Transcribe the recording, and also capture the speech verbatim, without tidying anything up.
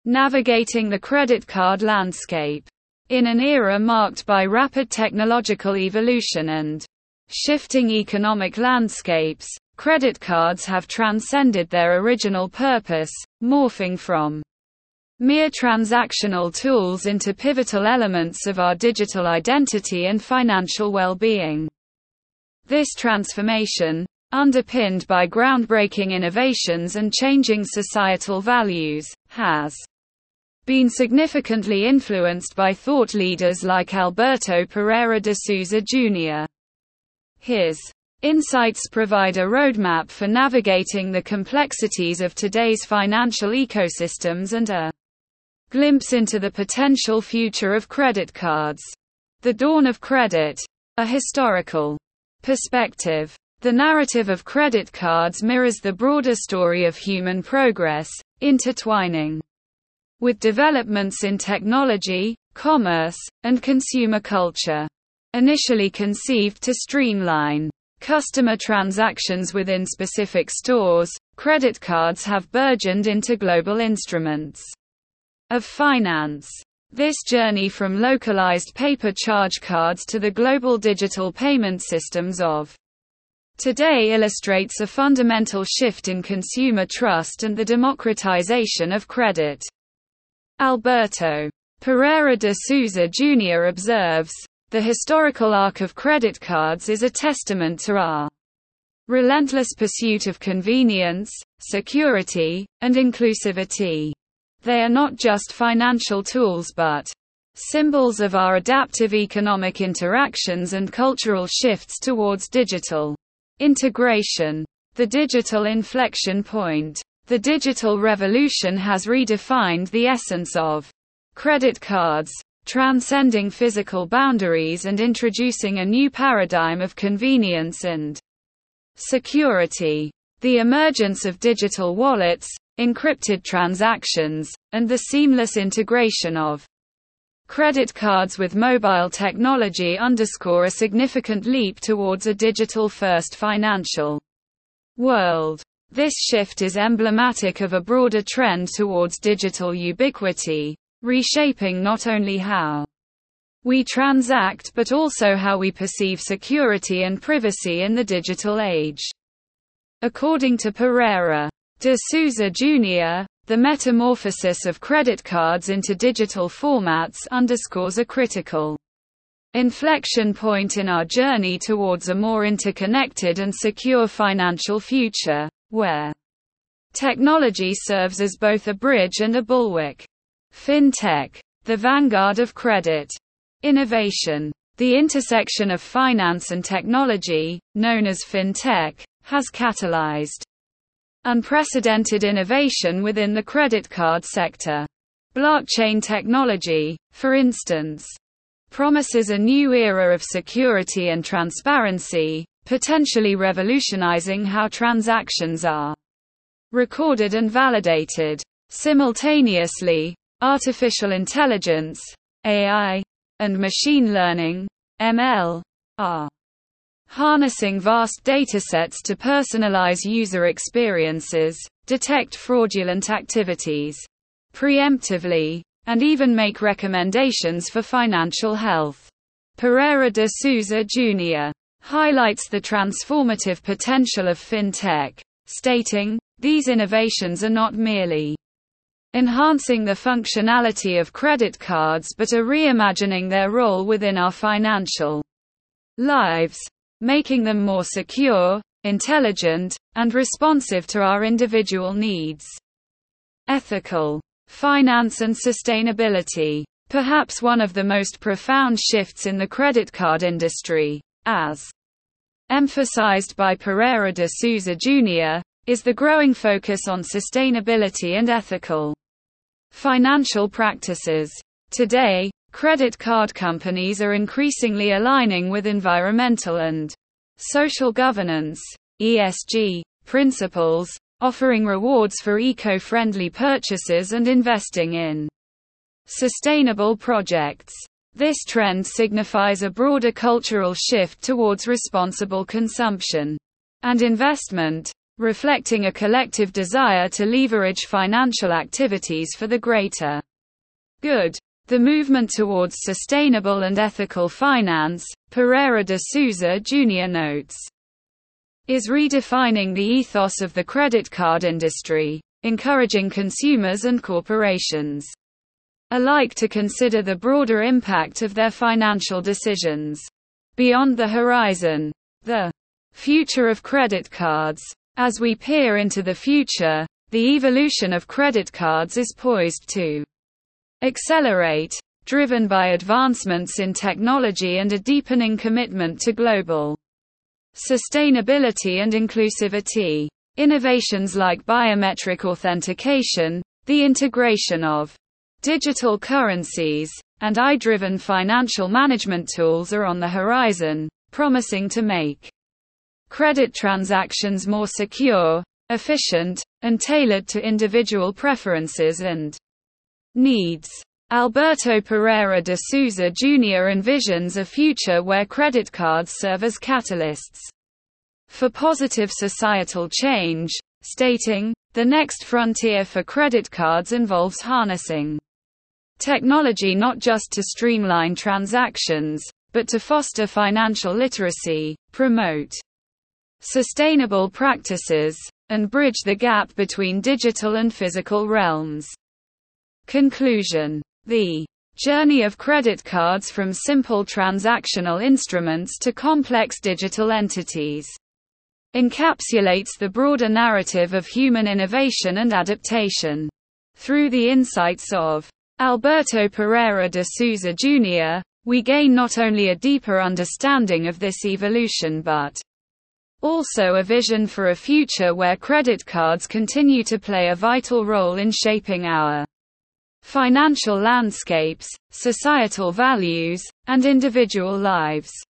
Navigating the credit card landscape. In an era marked by rapid technological evolution and shifting economic landscapes, credit cards have transcended their original purpose, morphing from mere transactional tools into pivotal elements of our digital identity and financial well-being. This transformation, underpinned by groundbreaking innovations and changing societal values, has been significantly influenced by thought leaders like Alberto Pereira de Souza Junior His insights provide a roadmap for navigating the complexities of today's financial ecosystems and a glimpse into the potential future of credit cards. The dawn of credit. A historical perspective. The narrative of credit cards mirrors the broader story of human progress, intertwining with developments in technology, commerce, and consumer culture. Initially conceived to streamline customer transactions within specific stores, credit cards have burgeoned into global instruments of finance. This journey from localized paper charge cards to the global digital payment systems of today illustrates a fundamental shift in consumer trust and the democratization of credit. Alberto Pereira de Souza Junior observes, "The historical arc of credit cards is a testament to our relentless pursuit of convenience, security, and inclusivity. They are not just financial tools but symbols of our adaptive economic interactions and cultural shifts towards digital integration." The digital inflection point. The digital revolution has redefined the essence of credit cards, transcending physical boundaries and introducing a new paradigm of convenience and security. The emergence of digital wallets, encrypted transactions, and the seamless integration of credit cards with mobile technology underscore a significant leap towards a digital-first financial world. This shift is emblematic of a broader trend towards digital ubiquity, reshaping not only how we transact but also how we perceive security and privacy in the digital age. According to Pereira de Souza Junior, the metamorphosis of credit cards into digital formats underscores a critical inflection point in our journey towards a more interconnected and secure financial future, where technology serves as both a bridge and a bulwark. Fintech, the vanguard of credit innovation. The intersection of finance and technology, known as fintech, has catalyzed unprecedented innovation within the credit card sector. Blockchain technology, for instance, promises a new era of security and transparency, potentially revolutionizing how transactions are recorded and validated. Simultaneously, artificial intelligence, A I, and machine learning, M L, are harnessing vast datasets to personalize user experiences, detect fraudulent activities preemptively, and even make recommendations for financial health. Pereira de Souza Junior highlights the transformative potential of fintech, stating, "These innovations are not merely enhancing the functionality of credit cards but are reimagining their role within our financial lives, making them more secure, intelligent, and responsive to our individual needs." Ethical finance and sustainability. Perhaps one of the most profound shifts in the credit card industry, as emphasized by Pereira de Souza Junior, is the growing focus on sustainability and ethical financial practices. Today, credit card companies are increasingly aligning with environmental and social governance (E S G) principles, offering rewards for eco-friendly purchases and investing in sustainable projects. This trend signifies a broader cultural shift towards responsible consumption and investment, reflecting a collective desire to leverage financial activities for the greater good. The movement towards sustainable and ethical finance, Pereira de Souza Junior notes, is redefining the ethos of the credit card industry, encouraging consumers and corporations alike to consider the broader impact of their financial decisions beyond the horizon. The future of credit cards. As we peer into the future, the evolution of credit cards is poised to accelerate, driven by advancements in technology and a deepening commitment to global sustainability and inclusivity. Innovations like biometric authentication, the integration of digital currencies, and A I-driven financial management tools are on the horizon, promising to make credit transactions more secure, efficient, and tailored to individual preferences and needs. Alberto Pereira de Souza Junior envisions a future where credit cards serve as catalysts for positive societal change, stating, "The next frontier for credit cards involves harnessing technology not just to streamline transactions, but to foster financial literacy, promote sustainable practices, and bridge the gap between digital and physical realms." Conclusion. The journey of credit cards from simple transactional instruments to complex digital entities encapsulates the broader narrative of human innovation and adaptation. Through the insights of Alberto Pereira de Souza Junior, we gain not only a deeper understanding of this evolution but also a vision for a future where credit cards continue to play a vital role in shaping our financial landscapes, societal values, and individual lives.